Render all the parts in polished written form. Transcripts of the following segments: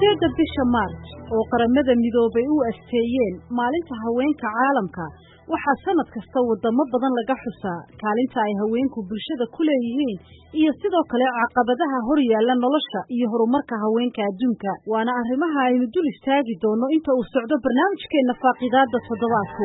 sideedda bisha Maarch oo qaramada midoobay u asteeyeen maalinta haweenka caalamka waxaa sanad kasta wadamo badan laga xusaa kaalinta ay haweenku bulshada ku leeyihiin iyo sidoo kale caqabadaha hor yaalla nolosha iyo horumarka haweenka adduunka waana arrimaha aynu dul istaagi doono inta uu socdo barnaamijkeena faaqidaada toddobaadku.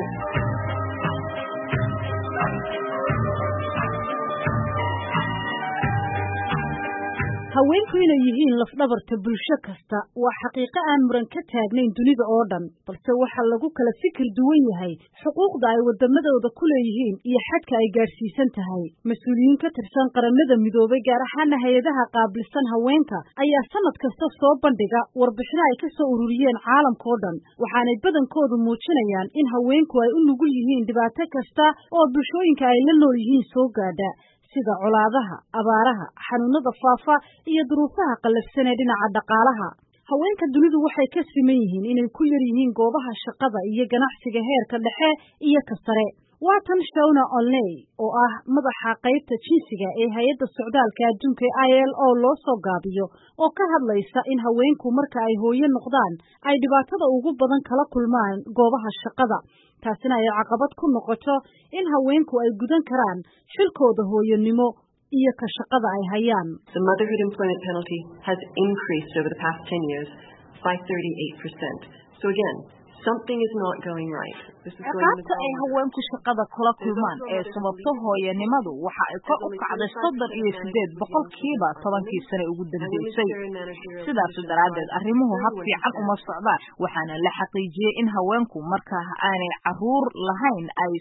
haweenku inay yihiin lafdhabarta bulsho kasta waa xaqiiqo aan muran ka taagnayn dunida oo dhan balse waxa lagu kala fikir duwan yahay xuquuqda ay wadamadooda ku leeyihiin iyo xadka ay gaarsiisan tahay. mas-uuliyiin ka tirsan qaramada midoobay gaar ahaan hay'adaha qaabilsan haweenka ayaa sanad kasta soo bandhiga warbixino ay ka soo ururiyeen caalamka oo dhan waxaanay badankoodu muujinayaan in haweenku ay u nugul yihiin dhibaato kasta oo bulshooyinka ay la nool yihiin soo gaadha sida colaadaha, abaaraha, xanuunada faafa iyo duruufaha qallafsan ee dhinaca dhaqaalaha. haweenka dunidu waxay ka siman yihiin inay ku yar yihiin goobaha shaqada iyo ganacsiga heerka dhexe iyo ka sare. waatan Shawna Olney oo ah madaxa qaybta jinsiga ee hay'adda socdaalka adduunka ILO loo soo gaabiyo oo ka hadlaysa in haweenku marka ay hooyo noqdaan ay dhibaatada ugu badan kala kulmaan goobaha shaqada taasina ay caqabad ku noqoto in haweenku ay gudan karaan xilkooda hooyonimo iyo ka shaqada ay hayaan. The motherhood employment penalty has increased over the past 10 years by 38%. So again, something is not going right. Ciqaabta ay haweenku shaqada kula kulmaan ee sababto hooyanimadu waxa ay kor u kacday 38% tobankii sano ugu dambeysay. Sidaas daraaddeed arrimuhu hab fiican uma socdaan waxaana la xaqiijiyay in haweenku marka aanay caruur lahayn ay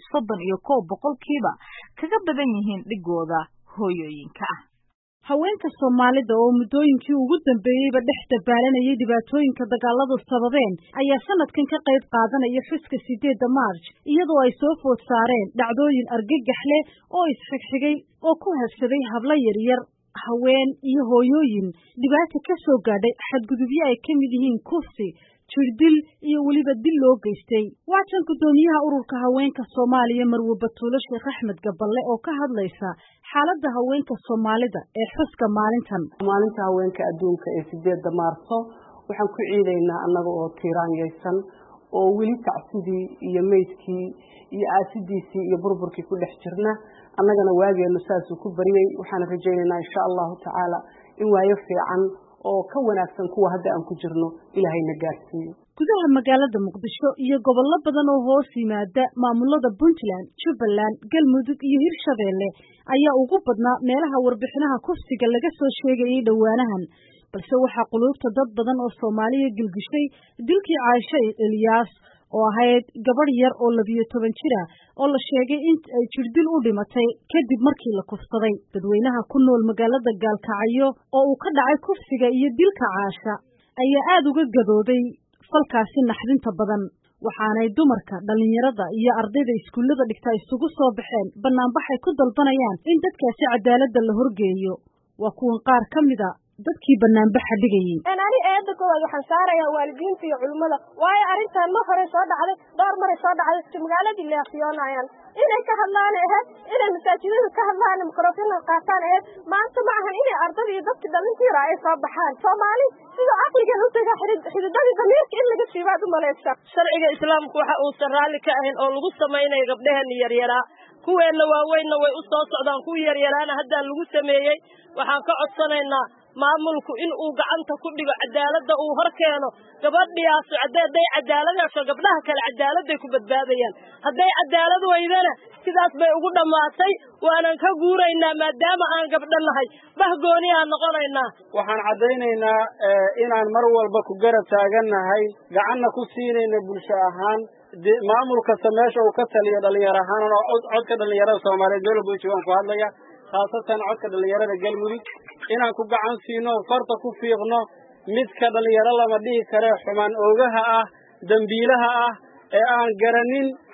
31% kaga badan yihiin dhigooda hooyooyinka ah. haweenka Soomaalida oo muddooyinkii ugu dambeeyayba dhex dabaalanayay dhibaatooyinka dagaaladu sababeen ayaa sanadkan ka qayb qaadanaya xuska 8 Maarch iyadoo ay soo food saareen dhacdooyin argagax leh oo isxigxigay oo ku habsaday hablo yaryar haween iyo hooyooyin dhibaato ka soo gaadhay xadgudubyo ay ka mid yihiin kufsi jirdil iyo weliba dil loo geystay. waatan gudoomiyaha ururka haweenka Soomaaliya Marwo Batuulo Sheekh Axmed Gaballe oo ka hadlaysa xaaladda haweenka Soomaalida ee xuska maalinta haweenka adduunka ee 8 Maarso waxaan ku ciideynaa annaga oo tiiraanyaysan oo weli tacsidii iyo meydkii iyo aasidiisii iyo burburkii ku dhex jirna annagana waageenu saas ku bariyay waxaan rajaynaynaa insha Allah taala in waayo fiican oo ka wanaagsan kuwa hadda aan ku jirno Ilaahayna gaarsiiyo. gudaha magaalada Muqdisho iyo gobollo badan oo hoos yimaada maamulada Puntland, Jubbaland, Galmudug iyo Hirshabeelle ayaa ugu badnaa meelaha warbixinaha kufsiga laga soo sheegayay dhawaanahan balse waxaa qulubta dad badan oo Soomaaliya gilgishay dilkii Caaisha Eliyaas oo ahayd gabadh yar oo 12 jir ah oo la sheegay in ay jirdil u dhimatay kadib markii la kufsaday. dadweynaha ku nool magaalada Gaalkacyo oo uu ka dhacay kufsiga iyo dilka Caasha ayaa aad uga gadooday falkaasi naxdinta badan waxaanay dumarka dhalinyarada iyo ardayda iskuulada dhigta isugu soo baxeen banaanbaxay ku dalbanayaan in dadkaasi cadaaladda la horgeeyo. waa kuwan qaar ka mid ah dadkii banaanbaxa dhigayay. ani eedda koowaad waxaan saarayaa waalidiinta iyo culimada waayo arrintan ma hore soo dhacday dhowr mar soo dhacday magaaladii leexiyoonayaan inay ka hadlaan inay masaajidada ka hadlaan mikrofon qaataan maanta ma ahan inay ardada iyo dadka dhalintiira ay soo baxaan Soomaali sida aqliga u taga xididada damiirka in laga siibaad u maleysa. sharciga islaamku waxa uu sarraali ka ahayn oo lagu sameeyay gabdhahan yaryara kuweena waaweynna way u soo socdaan kuwa yaryaraana hadda lagu sameeyay waxaan ka codsanaynaa maamulku in uu gacanta ku dhigo cadaaladda uu hor keeno gabadhiyaas cadaaladday cadaaladda gabdhaha kale cadaaladday ku badbaadayaan hadday cadaalad weydana sidaas bay ugu dhamaatay waanan ka guuraynaa maadaama aan gabdho nahay bahgooni aan noqonaynaa. waxaan cadaynaynaa inaan mar walba ku garab taagannahay gacanna ku siinayna bulsho ahaan maamulka sameesha uu ka taliyo dhalinyaro ahaan oo codka dhalinyarada Soomaaliyeed dowladda Puntland ku hadlaya khaasatan codka dhalinyarada Galmudug inaan ku gacan siino farta ku fiiqno midka dhalinyaro lama dhihi karo xumaan oogaha ah dambiilaha ah ee aan garanin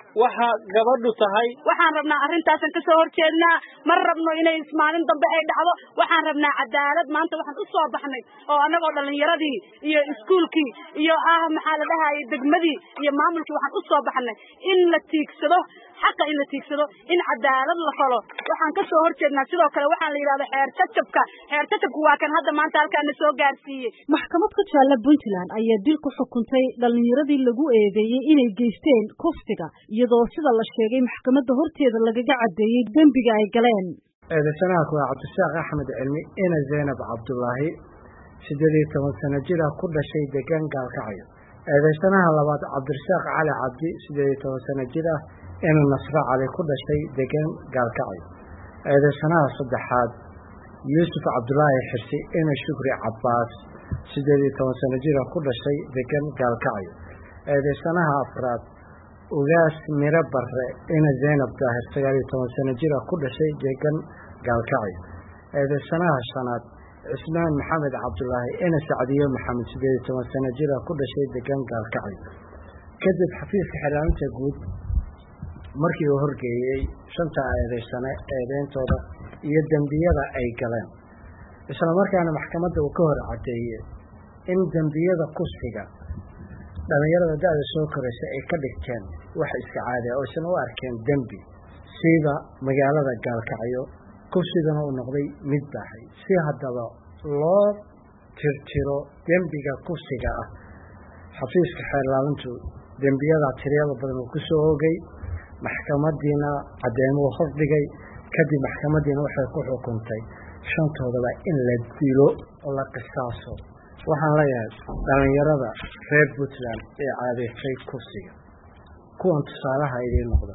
waxa gabadhu tahay. waxaan rabnaa arintaasan ka soo horjeednaa ma rabno inay maalin dambe ay dhacdo waxaan rabnaa cadaalad maanta waxaan u soo baxnay oo anagoo dhalinyaradii iyo iskuulkii iyo maxaa la dhahaayay degmadii iyo maamulkii waxaan u soo baxnay in la tiigsado xaqa in la tiigsado in cadaalad la falo waxaan ka soo horjeednaa sidoo kale waxaan la yiraahdaa xeer jajabku waa kan hadda maanta halkaan soo gaarsiiyay. maxkamad ku taalla Puntland ayaa dil ku xukuntay dhalinyaradii lagu eedeeyay inay geysteen kufsiga iyadoo sida la sheegay maxkamadda horteeda lagaga cadeeyay dambiga ay galeen. eedeysanaha waa Cabdishaaq Axmed Cilmi ina Zainab Cabdullaahi 18 sano jir ku dhashay deegaan Gaalkacyo. eedeysanaha labaad Cabdishaaq Cali Cabdi 18 sano jir ina Nasra Cali ku dhashay deegaan Gaalkacyo. eedeysanaha saddexaad Yuusuf Cabdullaahi Xirsi ina Shukri Cabbaas 18 sano jir ku dhashay deegaan Gaalkacyo. eedeysanaha afraad Ugaas Mira Barre ina Zainab Daahir 19 sano jir ku dhashay deegaan Gaalkacyo. eedeysanaha shanaad Ismaan Maxamed Cabdullaahi ina Sacdiyo Maxamed 18 sano jir ku dhashay deegaan Gaalkacyo. kadib xafiiska xirnaanta guud markii uu horgeeyay shanta eedeysane eedeyntooda iyo dambiyada ay galeen isla markaana maxkamadda uu ka hor cadeeyay in dambiyada kufsiga dhalinyarada da'da soo koraysa ay ka dhigteen wax iska caadi ah oo aysan u arkeen dambi sida magaalada Gaalkacyo kufsigana uu noqday mid baahay si haddaba loo tirtiro dambiga kufsiga ah xafiiska xeerlaalintu dambiyada tiriyada badan uu ku soo oogay maxkamadiina cadeemo hordhigay kadib maxkamadiina waxay ku xukuntay shantoodaba in la dilo oo la qisaaso. waxaan leeyahay dhalinyarada reer Puntland ee caadeysay kufsiga kuwan tusaalaha idin noqda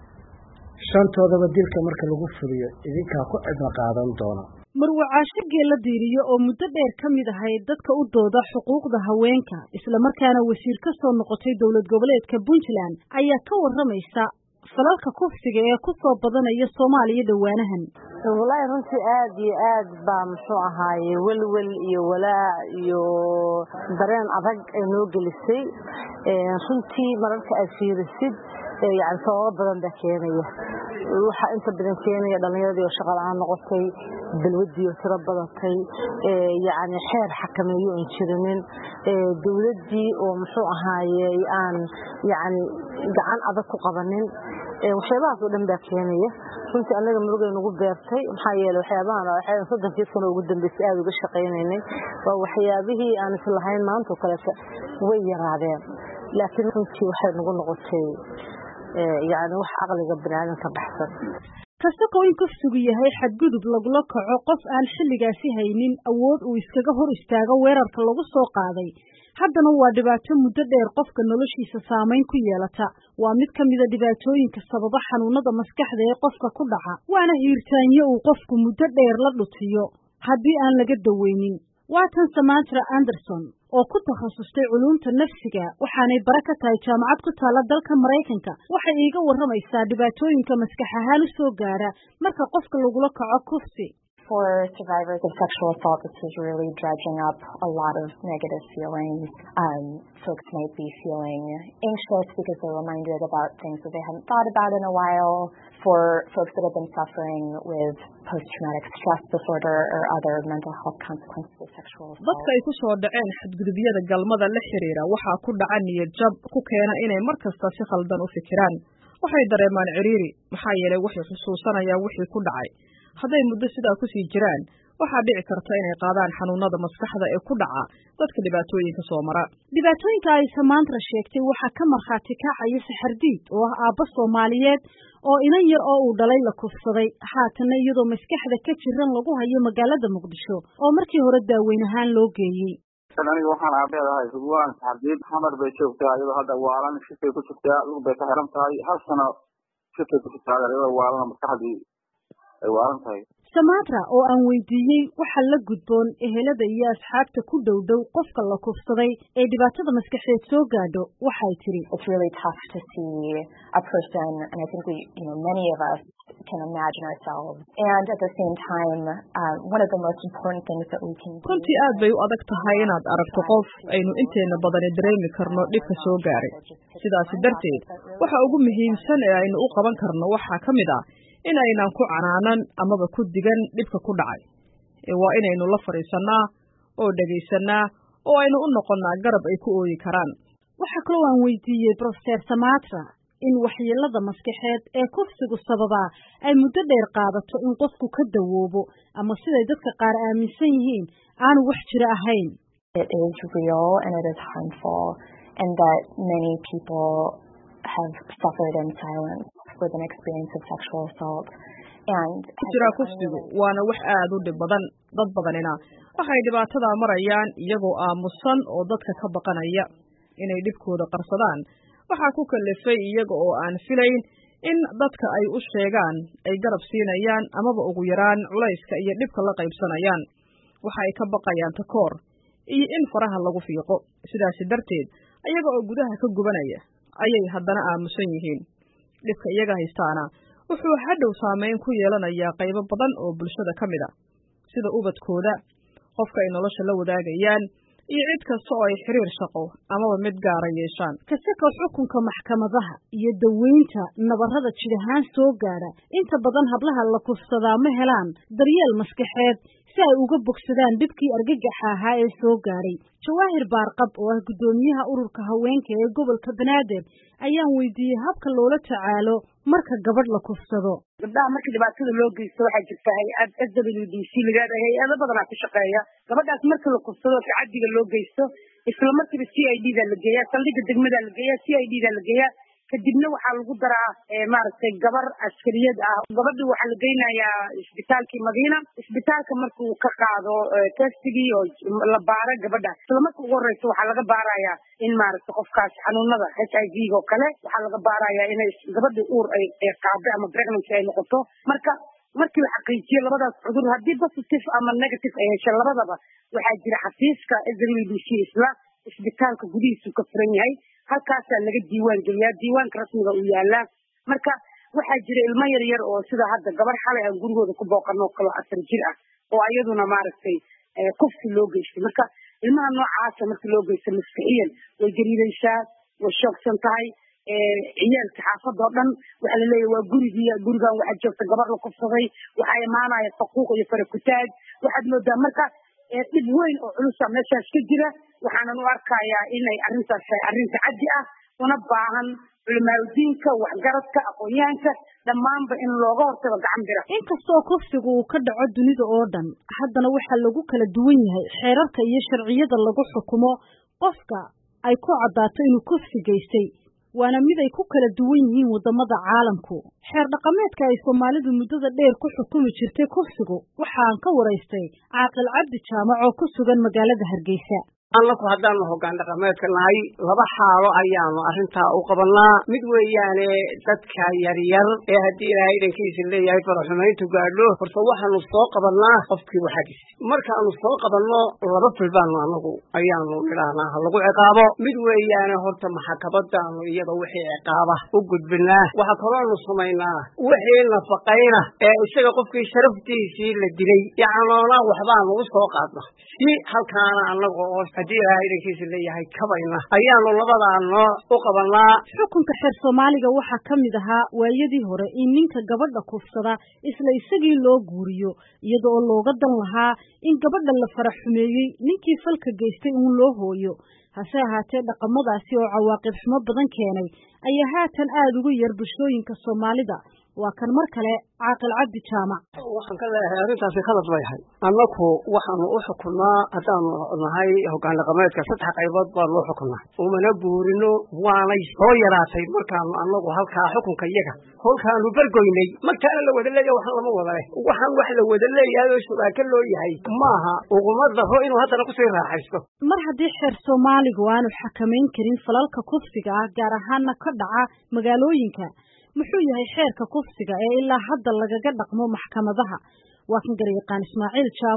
shantoodaba dilka marka lagu fuliyo idinkaa ku cidna qaadan doona. Marwa Caashe Geela Diiriyo oo muddo dheer ka mid ahayd dadka u dooda xuquuqda haweenka isla markaana wasiir ka soo noqotay dawlad goboleedka Puntland ayaa ka waramaysa falalka kufsiga ee ku soo badanaya Soomaaliya dhawaanahan. wallahi runtii aad iyo aad baa muxuu ahaaye walwal iyo walaac iyo dareen adag ee noo gelisay runtii mararka aad fiirisid yani sababo badan baa keenaya waxa inta badan keenaya dhalinyarada oo shaqo la'aan noqotay balwadii oo tiro badatay yani xeer xakameeyo in jirinin dawladii oo muxuu ahaaye aan yani gacan adag ku qabanin waxyaabahaas oo dhan baa keenaya runtii anaga murugay nagu beertay maxaa yeelay waxyaabahan 30 sano ugu dambeysay aad uga shaqeynay waa waxyaabihii aan islahayn maanta kale way yaraadeen laakiin runtii waxay nagu noqotay yani wax aqliga bini'aadamka baxsan. kasoo in kufsigu yahay xadgudub lagula kaco qof aan xilligaasi haynin awood uu iskaga hor istaago weerarka lagu soo qaaday haddana waa dhibaato muddo dheer qofka noloshiisa saameyn ku yeelata waa mid ka mid ah dhibaatooyinka sababa xanuunada maskaxda ee qofka ku dhaca waana hiirtaanyo uu qofku muddo dheer la dhutiyo haddii aan laga daweynin. waatan Samantha Anderson oo ku takhasustay culuumta nafsiga waxaanay bara ka tahay jaamacad ku taala dalka Mareykanka waxay iiga waramaysaa dhibaatooyinka maskax ahaan u soo gaara marka qofka lagula kaco kufsi. For survivors of sexual assault, this is really dredging up a lot of negative feelings. Folks might be feeling anxious because they're reminded about things that they hadn't thought about in a while. For folks that have been suffering with post-traumatic stress disorder or other mental health consequences of sexual assault. dadka ay ku soo dhaceen xadgudubyada galmada la xiriira waxa ku dhaca niyad jab ku keena inay markasta si khaldan u fikiraan. waxay dareemaan ciriiri maxaa yeelay waxay xusuusanayaan wixii ku dhacay. hadday muddo sidaa ku sii jiraan waxaa dhici karta inay qaadaan xanuunada maskaxda ee ku dhaca dadka dhibaatooyinka soo mara. dhibaatooyinka ay Samantha sheegtay waxa ka marxaati kacaya Saxardiid oo ah aabba Soomaaliyeed oo inan yar oo uu dhalay la kufsaday haatana iyadoo maskaxda ka jiran lagu hayo magaalada Muqdisho oo markii hore daaweyn ahaan loo geeyay. aniga waxaan aabeedahay Hubwaan Saxardiid xamar bay joogtaa iyadoo hadda waalan shifay ku jirtaa lug bay ka xiran tahay hal sano shifay ku jirtaa iyadoo waalan maskaxdii ay waalan tahay. Samantha oo aan weydiiyay waxa la gudboon ehelada iyo asxaabta ku dhow qofka la kufsaday ee dhibaatada maskaxeed soo gaadho waxay tiri it's really tough to see a person and I think we many of us can imagine ourselves. And at the same time, one of the most important things that we can do. runtii aad bay u adag tahay inaad aragto qof aynu inteena badani dareemi karno dhibka soo gaaray. sidaasi darteed waxa ugu muhiimsan ee aynu u qaban karno waxaa ka mid ah in aynaan ku canaanan amaba ku digan dhibka ku dhacay. waa inaynu la fadhiisannaa oo dhegaysanaa oo aynu u noqonnaa garab ay ku ooyi karaan. waxaa kaloo aan weydiiyey Professor Samatra in waxyeelada maskaxeed ee kufsigu sababaa ay muddo dheer qaadato in qofku ka dawoobo ama siday dadka qaar aaminsan yihiin aanu wax jira ahayn. It is real and it is harmful, and that many people have suffered in silence with an experience of sexual assault. jira kufsigu waana wax aad u dhib badan. dad badanina waxay dhibaatada marayaan iyagoo aamusan oo dadka ka baqanaya inay dhibkooda qarsadaan. waxaa ku kalifay iyaga oo aan filayn in dadka ay u sheegaan ay garab siinayaan amaba ugu yaraan culayska iyo dhibka la qaybsanayaan. waxa ay ka baqayaan takoor iyo in faraha lagu fiiqo. sidaasi darteed iyaga oo gudaha ka gubanaya ayay haddana aamusan yihiin. dhibka iyaga haystaana wuxuu hadhow saameyn ku yeelanayaa qaybo badan oo bulshada ka mid ah, sida ubadkooda, qofka ay nolosha la wadaagayaan, iyo cid kasta oo ay xiriir shaqo amaba mid gaara yeeshaan. kasaka xukunka maxkamadaha iyo daweynta nabarrada jir ahaan soo gaara, inta badan hablaha la kufsadaa ma helaan daryeel maskaxeed si ay uga bogsadaan dhibkii argagaxa ahaa ee soo gaaray. Jawaahir Baarqab oo ah gudoomiyaha ururka haweenka ee gobolka Banaadir ayaan weydiiyey habka loola tacaalo marka gabadh la kufsado. gabdhaha markii dhibaatada loo geysto waxaa jirta hay-ad SWDC laga hay-ado badan ku shaqeeya. gabadhaas markii la kufsado tacadiga loo geysto isla markiiba CID da la geeyaa, saldhigga degmada la geeyaa, CID da la geeyaa, kadibna waxaa lagu daraa maaragtay gabar askariyad ah. gabadhu waxaa la geynayaa isbitaalkii Madiina. isbitaalka markuu ka qaado testigii oo la baaro gabadha, isla markii ugu horeysa waxaa laga baarayaa in maaragtay qofkaas xanuunada HIV oo kale waxaa laga baarayaa inay gabadha uur ay qaado ama pregnancy ay noqoto. markii la xaqiijiyo labadaas cudur haddii positive ama negative ay hesho labadaba, waxaa jira xafiiska SWDC isla isbitaalka gudihiisu ka furan yahay. halkaasaa laga diiwaan geliyaa, diiwaanka rasmiga uu yaalaa. marka waxaa jira ilmo yar yar oo sida hadda gabar xalay aan gurigooda ku booqano oo kale 4 jir ah oo ayaduna maaragtay kufsi loo geystay. marka ilmaha noocaasa markii loo geysto maskaxiyan way gariiraysaa, way shoogsan tahay. ciyaalka xaafadda oo dhan waxaa laleeyahay waa gurigan waxaa joogta gabar la kufsaday, waxaa imaanaya faquuq iyo farakutaag. waxaad moodaa marka dhib weyn oo culusa meeshaas ka jira. waxaanan u arkayaa inay arrintaas tahay arrin tacaddi ah una baahan culimaadudiinka, waxgaradka, aqoonyahanka dhammaanba in looga hortago gacan bira. inkastoo kufsigu uu ka dhaco dunida oo dhan, haddana waxaa lagu kala duwan yahay xeerarka iyo sharciyada lagu xukumo qofka ay ku caddaato inuu kufsi geystay. waana mid ay ku kala duwan yihiin wadamada caalamku. xeer dhaqameedka ay Soomaalidu muddada dheer ku xukumi jirtay kufsigu waxaan ka waraystay Caaqil Cabdi Jaamac oo ku sugan magaalada Hargeysa. annagu haddaanu hoggaan dhaqameedka nahay 2 xaalo ayaanu arrintaa u qabanaa. mid weeyaane dadka yaryar ee haddii ilaahay dhankiisa leeyahay faraxumayntu gaadho, horta waxaanu soo qabannaa qofkii waxagis. markaanu soo qabanno 2 fil baanu annagu ayaanu nidhaahnaa ha lagu ciqaabo. mid weeyaane horta maxkamadaanu iyada wixii ciqaaba u gudbinaa. waxaa kaloonu samaynaa wixii nafaqayna ee isaga qofkii sharaftiisii la dilay yacnoona waxbaanu u soo qaadna si halkaana annaga oo haddii ilaahay dhankiisa leeyahay kabayna ayaanu labadaa nooc u qabanaa. xukunka xeer Soomaaliga waxaa ka mid ahaa waayadii hore in ninka gabadha kufsada isla isagii loo guuriyo, iyadoo looga dan lahaa in gabadha la farax xumeeyey ninkii falka geystay uun loo hooyo. hase ahaatee dhaqamadaasi oo cawaaqib xumo badan keenay ayaa haatan aad ugu yar bulshooyinka Soomaalida. waa kan mar kale Caaqil Cabdi Jaamac. waxaan ka leeyahay arrintaasi khalad bay ahay. annagu waxaanu u xukunaa haddaanu nahay hoggaan dhaqameedka 3 qaybood baanu u xukunaa. umana guurino, waanay soo yaraatay markaanu annagu halkaa xukunka iyaga kolkaanu bargoynay. markaana la wada leeyahay waxaan lama wada leh. waxaan wax la wada leeyahay oo shubaaka loo yahay maaha uguma daro inuu haddana kusii raaxaysto. mar haddii xeer Soomaaligu aanu xakamayn karin falalka kufsiga ah gaar ahaana ka dhaca magaalooyinka, muxuu yahay xeerka kufsiga ee ilaa hadda lagaga dhaqmo maxkamadaha? waa kan garyaqaan Ismaaciil Jaamac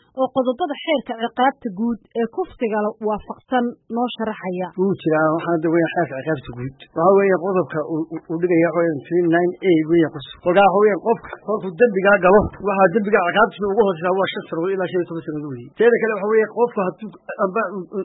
oo qodobada xeerka ciqaabta guud ee kufsiga waafaqsan noo sharaxaya. wuu jiraa waxaan hadda weyn xeerka ciqaabta guud waxa weeye qodobka uu dhigaya weyn 39A weyn qodobka weyn qofka dembiga galo waxa dembiga ciqaabtiisa ugu hooseeya waa 5 sano ilaa 15 sano weey teeda kale waxa weeye qofka hadduu amba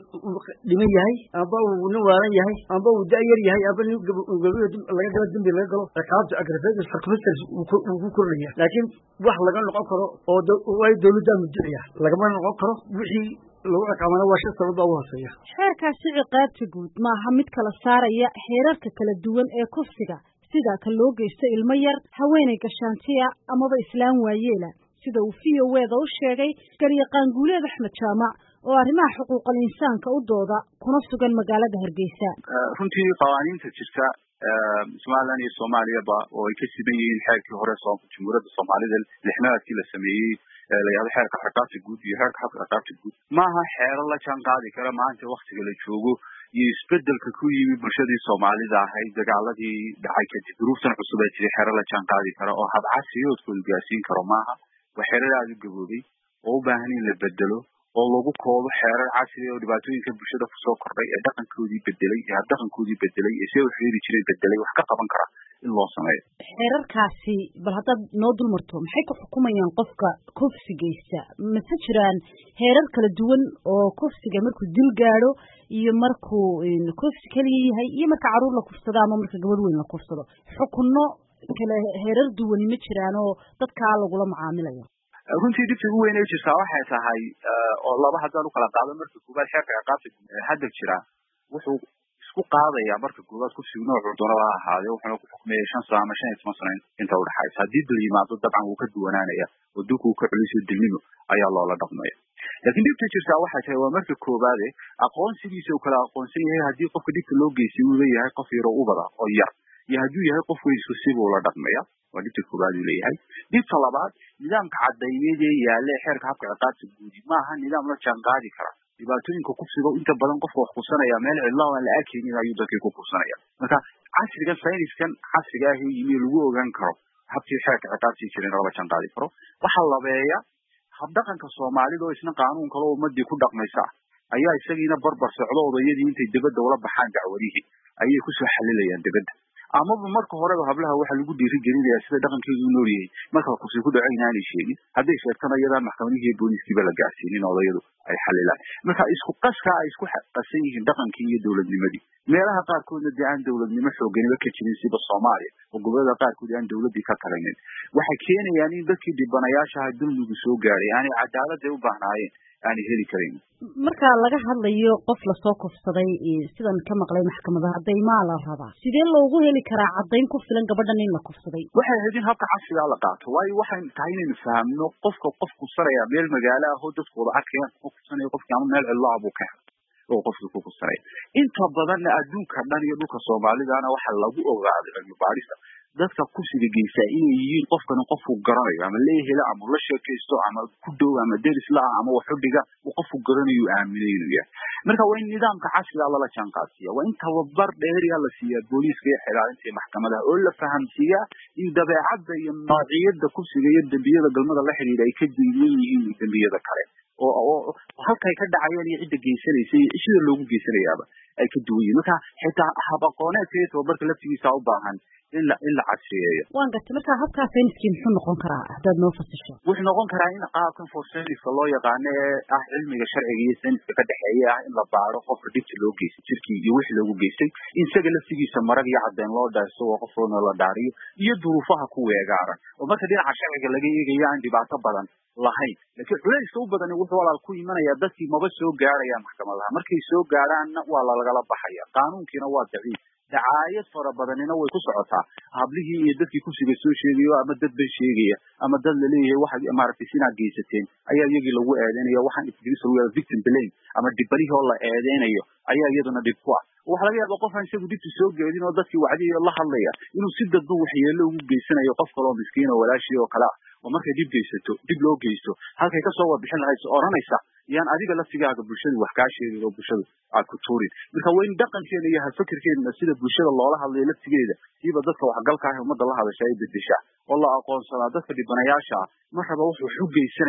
dhiman yahay amba uu nin waalan yahay amba uu daayar yahay amba nin laga galo dembi laga galo ciqaabta aggravated circumstances uu ku kordhaya laakiin wax laga noqon karo oo way dawladda muddiya lagama noqon karo wixii lagu ciqaamana waa 5 sano baa hooseeya. xeerkaasi ciqaabta guud maaha mid kala saaraya xeerarka kala duwan ee kufsiga sida ka loo geysto ilmo yar haweeney gashaantiya amaba islaan waayeela sida uu VOA-da u sheegay garyaqaan guuleed Axmed Jaamac oo arrimaha xuquuqul insaanka u dooda kuna sugan magaalada Hargeysa. runtii qawaaniinta jirta Somaliland iyo Soomaaliya oo ay ka siban yihiin xeerkii hore Jamhuuriyadda Soomaalida lixnaadkii la sameeyay la yiraahdo xeerka ciqaabta guud iyo xeerka ciqaabta guud maaha xeer la jaan qaadi kara maanta waqtiga la joogo iyo isbedelka ku yimid bulshadii Soomaalida ahayd dagaaladii dhacay kadib duruuftan cusub ee jiray xeer la jaan qaadi kara oo hab casriyoodkooda gaarsiin karo maaha waa xeerar aad u gaboobay oo u baahan in la bedelo oo lagu koobo xeerar casri oo dhibaatooyinka bulshada ku soo kordhay ee dhaqankoodii bedelay ee dhaqankoodii bedelay ee soo xiriiri jiray bedelay wax ka qaban kara in loo sameeyo xeerarkaasi bal haddaad noo dulmarto maxay ku xukumayaan qofka kufsigeysta mase jiraan heerar kala duwan oo kufsiga markuu dil gaadho iyo markuu kufsi kaliya yahay iyo marka caruur la kufsado ama marka gabadh weyn la kufsado xukunno kala heerar duwan ma jiraan oo dadka lagula macaamilayo runtii dibta ugu weyn ee jirta waxay tahay oo laba haddaan u kala qaado marka koobaad xeerka ciqaabta hadda jira wuxuu isku qaadaya marka koobaad kufsigu noocu doona ha ahaadee wuxuuna ku xukumayay 5 sano ama 15 sano inta u dhaxaysa haddii dil yimaado dabcan wuu ka duwanaanaya oo dulku ka culisyo dilnimo ayaa loola dhaqmaya laakiin dibta jirta waxay tahay waa marka koobaad aqoonsigiisa uu kala aqoonsan yahay haddii qofka dibta loo geysay uu leeyahay qof yar oo u bada oo yar iyo hadduu yahay qof weyn isku si buu la dhaqmaya waa dibta koobaad uu leeyahay dibta labaad nidaamka cadaymeed ee yaalla xeerka habka ciqaabta guud maaha nidaam la jaan qaadi kara dhibaatooyinka kufsiga inta badan qofka wax kusanaya meel cidlo aan la arkaynin ayuu dadka ku kusanaya marka casriga sayniskan casriga ah ee lagu ogaan karo habkii xeerka ciqaabta jiray la jaan qaadi karo waxa labeeya hab dhaqanka Soomaalida oo isna qaanuun kale oo ummadii ku dhaqmaysa ayaa isagiina barbar socdo odayadii intay dibadda ula baxaan dacwadihii ayay ku soo xalilayaan dibadda ama marka hore hablaha waxa lagu dhiirigelinayaa sida dhaqankeedu u nool yahay marka kufsi ku dhacay inaanay sheegin hadday sheegtana iyadaan maxkamadihii booliiskiiba la gaarsiinin odayadu ay xalilaan marka isku qaska ay isku qasan yihiin dhaqankii iyo dawladnimadii meelaha qaarkoodna dee aan dawladnimo xoogganiba ka jirin sida Soomaaliya oo gobolada qaarkood aan dawladii ka talinin waxay keenayaan in dadkii dhibanayaasha dulmigu soo gaaray aanay cadaalad u baahnaayeen aan heli karin marka laga hadlayo qof la soo kufsaday sidan ka maqlay maxkamadaha cadaymaa la rabaa sidee loogu heli karaa cadayn ku filan gabadhan in la kufsaday waxay hadin habka casriga la qaato waayo waxay tahay inaynu fahamno qofka qof kufsanaya meel magaalo ah oo dadku wada arkayaan kufsanaya qofka ama meel cidlo ah buu ka oo qofka ku kufsanaya inta badan adduunka dhan iyo dhulka Soomaalidana waxa lagu ogaaday cilmi baarista dadka kufsiga geysa inay yihiin qofkan qofku garanayo ama leeyahay ama la sheekaysto ama ku dhow ama deris la ama wax u dhiga uu qofku garanayo aaminayo marka waa in nidaamka casriga la jaan qaadsiya waa in tababar dheer la siiyaa booliiska iyo xilaalinta maxkamadaha oo la fahamsiiya in dabeecadda iyo noocyada kufsiga iyo dambiyada galmada la xiriira ay ka duwan yihiin dambiyada kale oo halkay ka dhacayaan iyo cidda geysanaysay iyo sida loogu geysanayaaba ay ka duwan yihiin marka xitaa hab aqooneedka iyo tababarka laftigiisa u baahan in la casriyeeyo waan gartay marka habkaas sayniski muxuu noqon karaa haddaad noo fasisho wuxuu noqon karaa in qaabkan forsayniska loo yaqaano ee cilmiga sharciga iyo sayniska ka dhexeeya in la baaro qofka dhibta loo geystay jirkii iyo wixii loogu geystay in isaga laftigiisa marag iyo cadeen loo dhaysto oo qofna la dhaariyo iyo duruufaha ku weegaaran oo marka dhinaca sharciga laga eegayo aan dhibaato badan lahayn laakiin culayska u badan wuxuu walaal ku imanaya dadkii maba soo gaarayaan maxkamadaha markay soo gaaraanna waa lagala baxaya qaanuunkiina waa daciif dacaayad fara badanina way ku socotaa hablihii iyo dadkii kufsiga soo sheegayo ama dad bay sheegaya ama dad la leeyahay waxa maaragtay sina geysateen ayaa iyagii lagu eedeynayo waxaan isdiriso waa victim blame ama dibalihi oo la eedeynayo ayaa iyaduna dhib ku ah waxa laga yaabaa qof aan isagu dibta soo geedin oo dadkii wacdiyo la hadlaya inuu si dadba waxyeello ugu geysanayo qof kale oo miskiin oo walaashii oo kale oo markay dib loo geysto halkay ka soo warbixin lahayd oranaysa yaan adiga laftigaaga bulshadu wax kaa sheegayo bulshadu aad ku tuurin marka waa in dhaqankeena iyo fikirkeena sida bulshada loola hadlayo laftigeeda siiba dadka waxgalka ah ummadda la hadasha ay bedeshaa oo la aqoonsadaa dadka dhibanayaasha markaba wuxuu xog geysanaya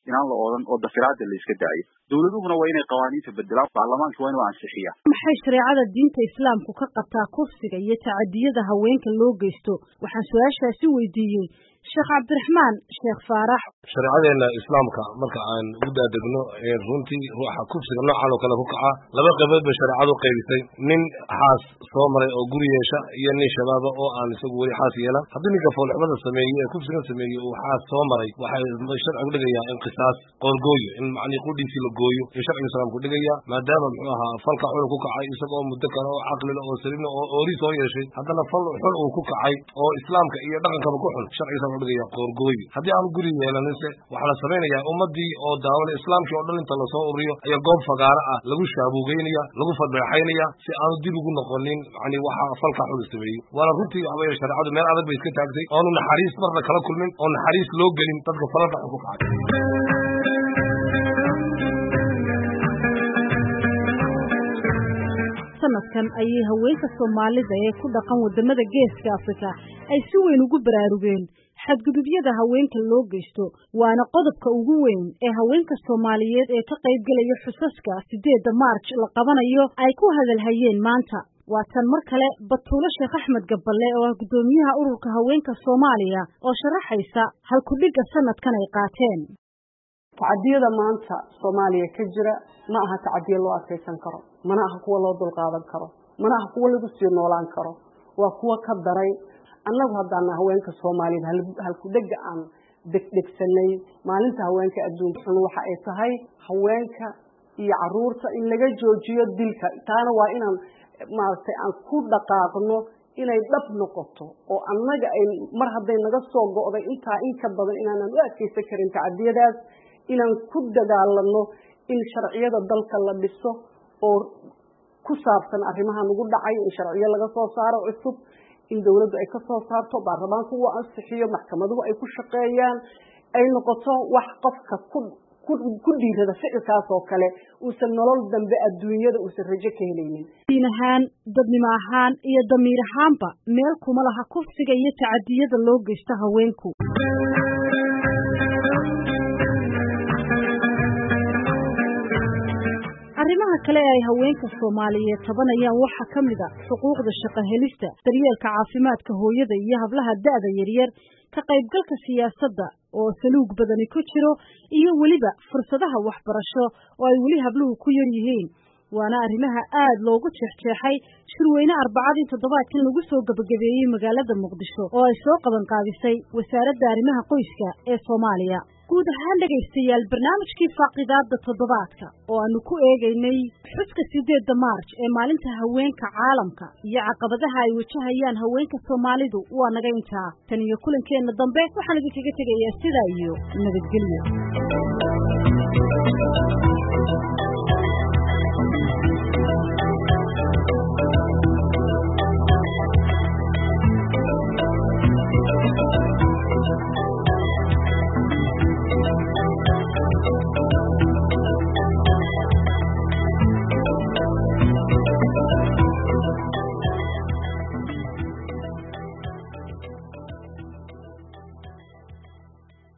inaan la oodan oo dafiraada la iska daayo dawladuhuna waa inay qawaaniinta bedelaan baarlamaanka waa inuu ansixiya maxay shareecada diinta islaamku ka qabtaa kufsiga iyo tacadiyada haweenka loo geysto waxaan su-aashaasi weydiiyey sheekh cabdiraxmaan sheekh faarax shareecadeena islaamka marka aan u daadegno runtii ruuxa kufsiga noocan oo kale ku kaca laba qaybood bay shareecadu qaybisay nin xaas soo maray oo guri yeesha iyo nin shabaaba oo aan isagu weli xaas yeelan haddii ninka foolxumada sameeyey ee kufsigan sameeyey uu xaas soo maray waxay sharcigu dhigayaa in qisaas qoorgooyo in macnii qudhiisii la gooyo iyo sharciga islaamku dhigayaa maadaama muxuu ahaa falka xun ku kacay isagoo muddo kale oo caqlile oo saliimna oo oori soo yeeshay haddana fal xun uu ku kacay oo islaamka iyo dhaqankaba ku xun sharciga dhigaya qoorgooyo haddii aan guri yeelaninse waxaa la samaynayaa ummadii oo daawan islaamkii oo dhan inta lasoo ururiyo ayaa goob fagaaro ah lagu shaabuugeynaya lagu fadheexaynaya si aanu dib ugu noqonin yani waxa falka xun sameeyey waana runtii waxa weeye shareecadu meel adag bay iska taagtay oonu naxariis marna kala kulmin oo naxariis loo gelin dadka falalka xun ku kacay sanadkan ayay haweenka Soomaalida ee ku dhaqan wadamada Geeska Afrika ay si weyn ugu baraarugeen xadgudubyada haweenka loo geysto waana qodobka ugu weyn ee haweenka Soomaaliyeed ee ka qayb galaya xusaska 8 March la qabanayo ay ku hadalhayeen maanta waa tan mar kale Batuulo Sheekh Axmed Gaballe oo gudoomiyaha ururka haweenka Soomaaliya oo sharaxaysa halku dhiga sanadkan ay qaateen tacadiyada maanta Soomaaliya ka jira ma aha tacadiyo loo adkeysan karo mana aha kuwa loo dul qaadan karo mana aha kuwa lagu sii noolaan karo waa kuwa ka daray annagu haddana haweenka Soomaaliyeed halku dhiga aan degdegsanay maalinta haweenka adduunka waxa ay tahay haweenka iyo caruurta in laga joojiyo dilka taana waa inaan maartay aan ku dhaqaaqno inay dhab noqoto oo annaga ay mar haday naga soo go'day inta in ka badan inaan u adkeysan karin tacadiyadaas inaan ku dagaalano in sharciyada dalka la dhiso oo ku saabsan arrimaha ugu dhacay in sharciyo laga soo saaro cusub in dawladdu ay ka soo saarto baarlamaanku uu ansixiyo maxkamaduhu ay ku shaqeeyaan ay noqoto wax qofka ku dhiirada ficilkaas oo kale uusan nolol dambe adduunyada uusan rajo ka helaynin diin ahaan dadnimo ahaan iyo damiir ahaanba meel kuma laha kufsiga iyo tacadiyada loo geysto haweenku arrimaha kale ay haweenka Soomaaliyeed tabanayaan waxa kamid ah xuquuqda shaqo helista daryeelka caafimaadka hooyada iyo hablaha da'da yaryar ka qaybgalka siyaasadda oo saluug badani ku jiro iyo waliba fursadaha waxbarasho oo ay wali habluhu ku yar yihiin waana arrimaha aad loogu jeexjeexay shirweyne arbacadii toddobaadkan lagu soo gabagabeeyay magaalada Muqdisho oo ay soo qaban qaadisay wasaaradda arrimaha qoyska ee Soomaaliya guud ahaan dhageystayaal barnaamijkii faaqidaada toddobaadka oo aanu ku eegaynay xuska 8 March ee maalinta haweenka caalamka iyo caqabadaha ay wajahayaan haweenka Soomaalidu waa naga intaa tan iyo kulankeena dambe waxaan idinkaga tegayaa sidaa iyo nabadgelyo